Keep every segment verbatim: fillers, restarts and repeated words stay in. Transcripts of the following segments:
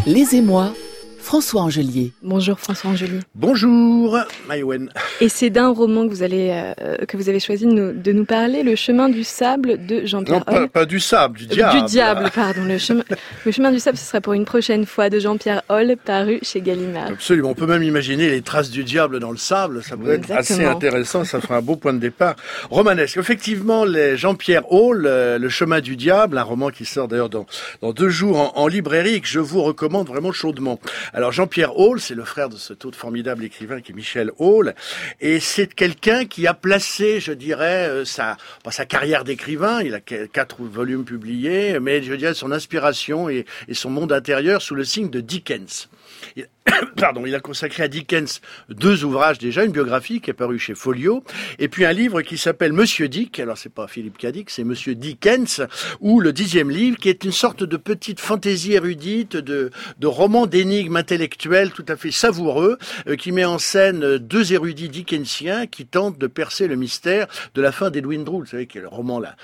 Les Émois, François Angelier. Bonjour François Angelier. Bonjour Maïwen. Et c'est d'un roman que vous, allez, euh, que vous avez choisi de nous, de nous parler, Le chemin du sable de Jean-Pierre Non, Holl. pas, pas du sable, du diable. Du diable, pardon. Le chemin, le chemin du sable, ce sera pour une prochaine fois, de Jean-Pierre Holl, paru chez Gallimard. Absolument, on peut même imaginer les traces du diable dans le sable, ça peut être assez intéressant, ça fera un beau point de départ romanesque. Effectivement, les Jean-Pierre Holl, euh, Le chemin du diable, un roman qui sort d'ailleurs dans, dans deux jours en, en librairie et que je vous recommande vraiment chaudement. Alors Jean-Pierre Holl, c'est le frère de cet autre formidable écrivain qui est Michel Holl, et c'est quelqu'un qui a placé, je dirais, euh, sa, pas sa carrière d'écrivain, il a quatre volumes publiés, mais je dirais son inspiration et, et son monde intérieur sous le signe de Dickens. Il, pardon, il a consacré à Dickens deux ouvrages déjà, une biographie qui est parue chez Folio, et puis un livre qui s'appelle Monsieur Dick, alors c'est pas Philippe Cadic, c'est Monsieur Dickens, ou le dixième livre, qui est une sorte de petite fantaisie érudite, de, de roman d'énigmes intellectuelles tout à fait savoureux, euh, qui met en scène deux érudits dickensiens qui tentent de percer le mystère de la fin d'Edwin Drood, vous savez, qui est le roman là.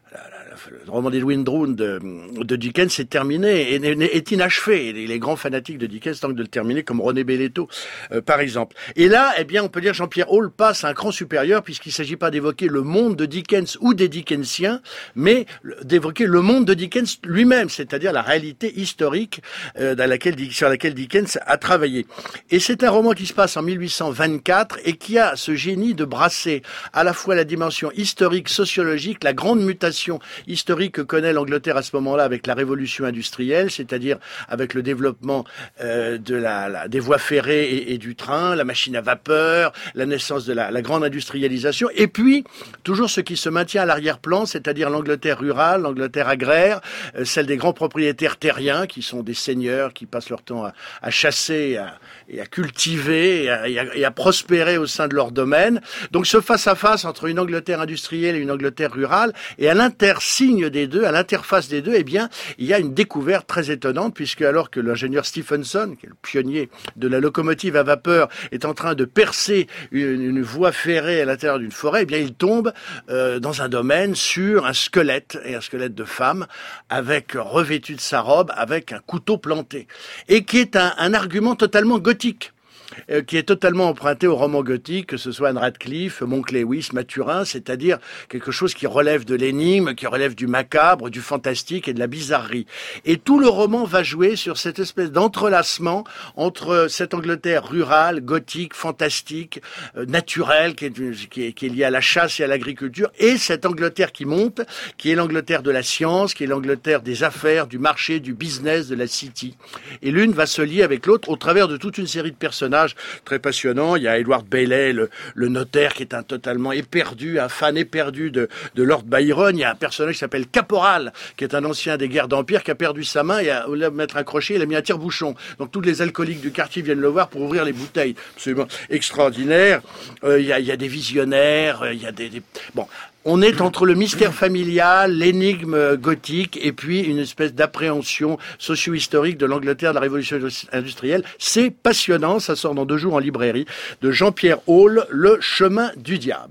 Le roman d'Edwin Drood de, de Dickens est terminé, est, est inachevé. Et les grands fanatiques de Dickens tentent de le terminer, comme René Belletto, euh, par exemple. Et là, eh bien, on peut dire Jean-Pierre Holl passe à un cran supérieur, puisqu'il ne s'agit pas d'évoquer le monde de Dickens ou des Dickensiens, mais d'évoquer le monde de Dickens lui-même, c'est-à-dire la réalité historique euh, dans laquelle, sur laquelle Dickens a travaillé. Et c'est un roman qui se passe en mille huit cent vingt-quatre et qui a ce génie de brasser à la fois la dimension historique, sociologique, la grande mutation historique que connaît l'Angleterre à ce moment-là avec la révolution industrielle, c'est-à-dire avec le développement euh, de la, la, des voies ferrées et, et du train, la machine à vapeur, la naissance de la, la grande industrialisation, et puis toujours ce qui se maintient à l'arrière-plan, c'est-à-dire l'Angleterre rurale, l'Angleterre agraire, euh, celle des grands propriétaires terriens qui sont des seigneurs qui passent leur temps à, à chasser et à, et à cultiver et à, et, à, et à prospérer au sein de leur domaine. Donc ce face-à-face entre une Angleterre industrielle et une Angleterre rurale, et à l'intersigne des deux, à l'interface des deux, eh bien, il y a une découverte très étonnante, puisque alors que l'ingénieur Stephenson, qui est le pionnier de la locomotive à vapeur, est en train de percer une, une voie ferrée à l'intérieur d'une forêt, eh bien, il tombe euh, dans un domaine sur un squelette, et un squelette de femme, avec revêtu de sa robe, avec un couteau planté, et qui est un, un argument totalement gothique. Euh, qui est totalement emprunté au roman gothique, que ce soit Anne Radcliffe, Monk Lewis, Mathurin, c'est-à-dire quelque chose qui relève de l'énigme, qui relève du macabre, du fantastique et de la bizarrerie. Et tout le roman va jouer sur cette espèce d'entrelacement entre cette Angleterre rurale, gothique, fantastique, euh, naturelle, qui est, qui, est, qui est liée à la chasse et à l'agriculture, et cette Angleterre qui monte, qui est l'Angleterre de la science, qui est l'Angleterre des affaires, du marché, du business, de la city. Et l'une va se lier avec l'autre au travers de toute une série de personnages très passionnant. Il y a Edward Bailey, le, le notaire, qui est un totalement éperdu, un fan éperdu de, de Lord Byron. Il y a un personnage qui s'appelle Caporal, qui est un ancien des guerres d'Empire, qui a perdu sa main, et au lieu de mettre un crochet, il a mis un tire-bouchon. Donc tous les alcooliques du quartier viennent le voir pour ouvrir les bouteilles. Absolument extraordinaire. Euh, il y a, il y a des visionnaires, il y a des... des... Bon... On est entre le mystère familial, l'énigme gothique et puis une espèce d'appréhension socio-historique de l'Angleterre de la Révolution industrielle. C'est passionnant, ça sort dans deux jours en librairie, de Jean-Pierre Holl, Le chemin du diable.